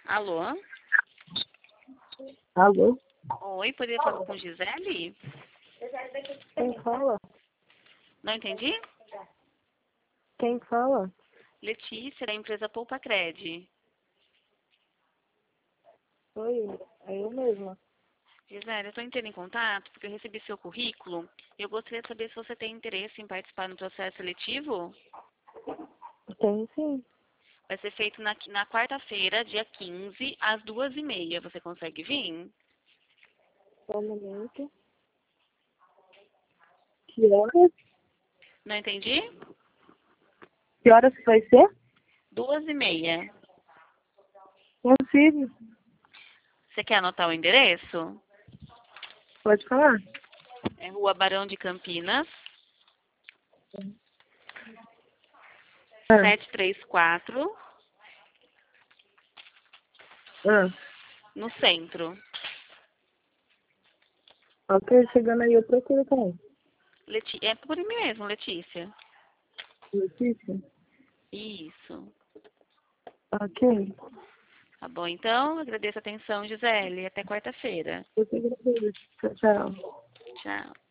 Alô? Alô? Oi, poderia falar com Gisele? Quem fala? Não entendi? Quem fala? Letícia, da empresa Poupa Cred. Oi, é eu mesma. Gisele, eu estou entrando em contato porque eu recebi seu currículo e eu gostaria de saber se você tem interesse em participar do processo seletivo. Tem sim. Vai ser feito na quarta-feira, dia 15, às 2h30. Você consegue vir? Só um momento. Que horas? Não entendi? Que horas que vai ser? 2h30. Consigo. Você quer anotar o endereço? Pode falar. É Rua Barão de Campinas, Ah, 734, ah. no centro. Ok, chegando aí eu procuro também. É por mim mesmo, Letícia. Notícia? Isso. Ok. Tá bom, então, agradeço a atenção, Gisele. Até quarta-feira. Eu te agradeço. Tchau, tchau. Tchau.